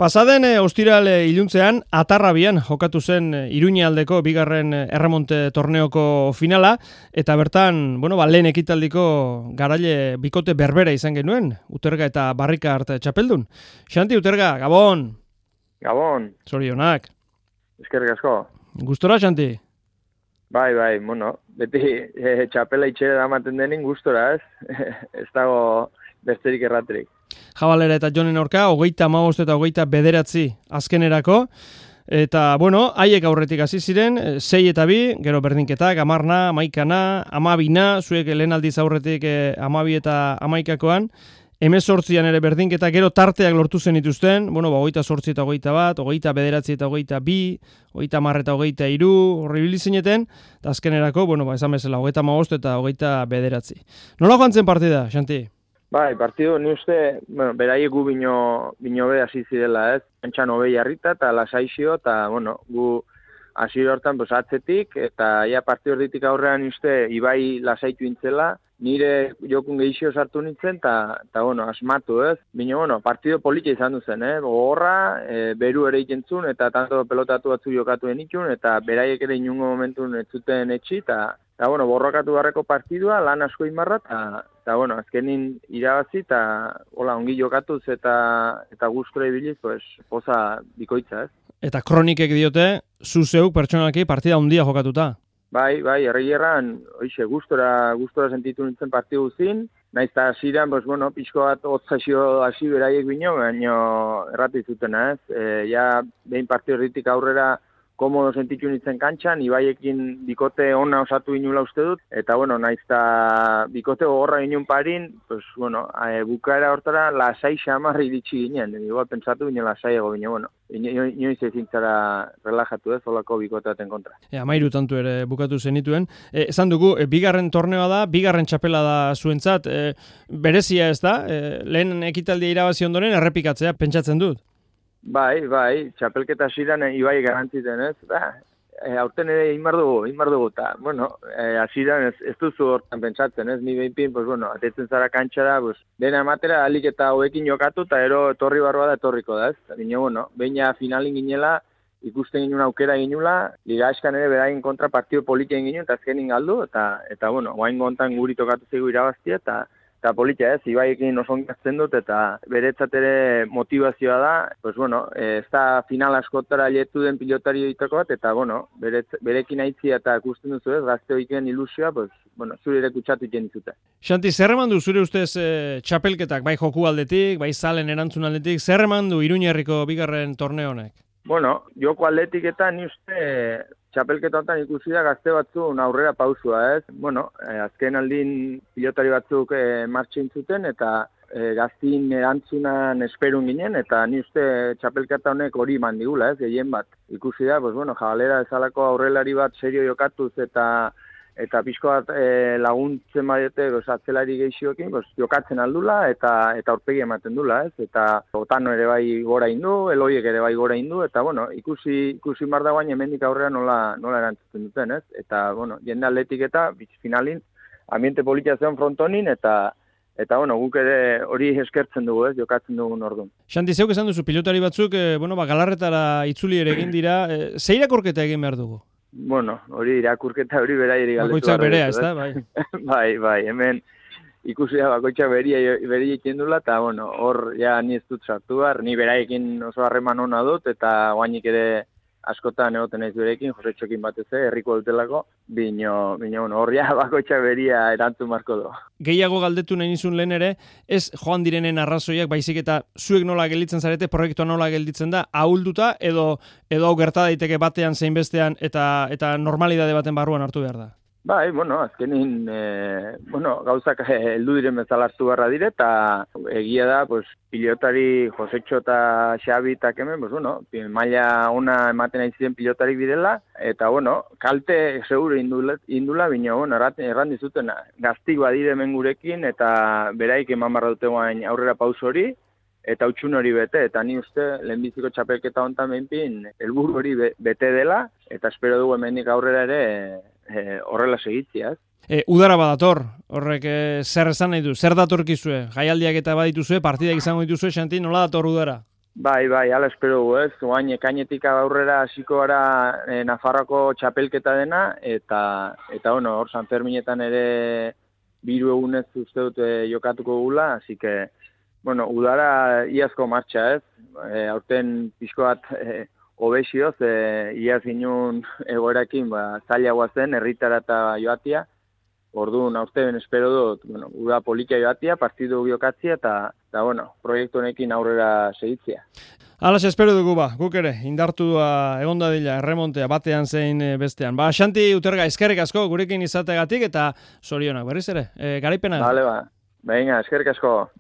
Pasaden ostiral iluntzean Atarrabian jokatu zen Iruñealdeko bigarren erremonte torneoko finala eta bertan, lehen ekitaldiko garaile bikote berbera izan genuen, Uterga eta Barrikart txapeldun. Xanti, Uterga, Gabon! Gabon! Zorionak! Eskerrik asko! Gustora, Xanti? Bai, beti txapela itxera damaten denin gustora, ez? Ez dago besterik erratrik. Jabalera eta Jonen aurka, 35 eta 29 azkenerako. Eta, haiek aurretik hasi ziren, 6 eta 2, gero berdinketak, 10, 11, 12, zuek lehen aldiz aurretik 12 eta 11koan, 18an ere berdinketa, gero tarteak lortu zen dituzten, 28 eta 21, 29 eta 22, 30 eta 23, horri zineten, eta azkenerako, esan bezala, 35 eta 29. Nola joan zen partida, Xanti? Bai, partidu, ni uste, beraiek gu bino be hasi zirela, ez? Entxan hobei harrita eta lasaizio, eta, gu hasi hortan, atzetik, eta partidu erditik aurrean uste, Ibai lasaitu intzela, nire jokun gehixio sartu nintzen, eta asmatu, ez? Bino, partidu politia izan duzen, gogorra, beru ere ikentzun, eta tanto pelotatu batzu jokatu denitun, eta beraiek ere inungo momentun ez zuten etxi, eta borrokatu barreko partidua, lan asko inbarra, eta azkenin irabazi, eta ongi jokatuz eta gustura ibiliz, poza bikoitza, ez? Eta kronikek diote, zuzeuk pertsonalki partida handia jokatuta. Bai, erreierran, gustora sentitu nintzen partidu zin, naiz eta hasiran, pixko bat otzasio hasi beraiek bino, baina erratu zutena, ez? Behin partidu erditik aurrera, komodo sentitu nintzen kantxan, Ibaiekin bikote ona osatu inula uste dut, eta naiz eta bikote gogorra inun parin, bukaera hortara lasai xamarri iritsi ginen, igual pentsatu ginen lasai ego ginen, inoiz ezin zara relajatu ez, olako bikoteaten kontra. Amairu tantu ere bukatu zenituen. Esan dugu, bigarren torneoa da, bigarren txapela da zuentzat, berezia ez da, lehen ekitaldia irabazi ondoren errepikatzea, pentsatzen dut. Bai, txapelketa ziren Ibai garantziten, ez? Aurten ere inbar dugu, eta, hasieran ez duzu hortan pentsatzen, ez? Ni behinpin, atetzen zara kantxara, dena ematera, alik eta hoekin jokatu, eta etorri barroa da etorriko da, ez? Baina, beina finalin ginela, ikusten ginen aukera ginula, liga eskan ere beraien kontra partido politien ginen, eta azkenin galdu, eta guain gontan guri tokatu zeigu irabaztia, eta politia ez, Ibaiekin oso ongazten dut, eta beretzat ere motivazioa da, ez da final askotara letu den pilotari ditako bat, eta berekin aitzia eta ikusten duzu ez, gazte oikeen ilusioa, zure ere kutsatu iten dizute. Xanti, zer eman du zure ustez txapelketak, bai joku aldetik, bai zalen erantzun aldetik, zer eman du Iruñerriko bigarren torneo honek? Joko aldetik eta ni uste txapelketa honetan ikusi da gazte batzun aurrera pausua, ez? Azken aldin pilotari batzuk martxin zuten eta gaztin erantzunan esperun ginen, eta ni uste txapelketa honek hori mandigula, ez? Gehien bat. Ikusi da, jabalera ezalako aurrelari bat serio jokatuz eta pixko bat laguntzen badete atzelari gehixiokin, jokatzen aldula eta aurpegi ematen dula, ez? Eta Otano ere bai gora indu, Eloiek ere bai gora indu, eta ikusi mar da guain hemendik aurrera nola erantzuten duten, ez? Eta jende atletik eta finalin ambiente politia zen frontonin, eta guk ere hori eskertzen dugu, ez? Jokatzen dugun orduan. Xanti, zeuk esan duzu, pilotari batzuk, galarretara itzuli ere egin dira, ze irakurketa egin behar dugu? Hori irakurketa hori beraieri galdetu. Bakoitzak berea, ez da, bai? Bai, hemen ikusi da bakoitzak beria ikendula, eta hor ni ez dut sartu behar, ni beraiekin oso harreman ona dut, eta guainik ere askotan egoten naiz berekin, Josetxokin batez, herriko dutelako, bino hor bakoitzak beria erantzun marko du. Gehiago galdetu nahi nizun lehen ere, ez joan direnen arrazoiak, baizik eta zuek nola gelditzen zarete, proiektua nola gelditzen da, ahulduta edo hau gerta daiteke batean zein bestean eta normalidade baten barruan hartu behar da? Bai, azkenin, gauzak heldu diren bezala hartu beharra dire, eta egia da, pilotari Josetxo eta Xabi eta kemen, maila ona ematen ari ziren pilotari bidela, eta, kalte seguro indula, bino, erran dizuten, gaztik badire hemen gurekin, eta beraik eman barra dute guain aurrera paus hori, eta utxun hori bete, eta ni uste lehenbiziko txapelketa hontan behinpin, helburu hori bete dela, eta espero dugu hemendik aurrera ere horrela segitzia. Udara badator, horrek zer esan nahi du, zer datorkizue, jaialdiak eta badituzue, partidak izango dituzue, Xanti, nola dator udara? Bai, ala espero dugu, ez? Oain ekainetik aurrera hasiko gara Nafarroako txapelketa dena, eta bueno, hor San Ferminetan ere 3 egunez uste dut jokatuko gula, así que, bueno, udara iazko martxa, ez? Aurten pixko bat obexioz, iaz inun egoerakin, zailagoa zen, herritara eta joatia. Orduan, aurten espero dut, bueno, uda politia joatia, partidu jokatzia, eta bueno, proiektu honekin aurrera segitzia. Alas espero dugu guk ere, indartua egonda dila, erremontea, batean zein bestean. Xanti Uterga, eskerrik asko gurekin izategatik, eta zorionak berriz ere, garaipena. Vale, venga, eskerrik asko.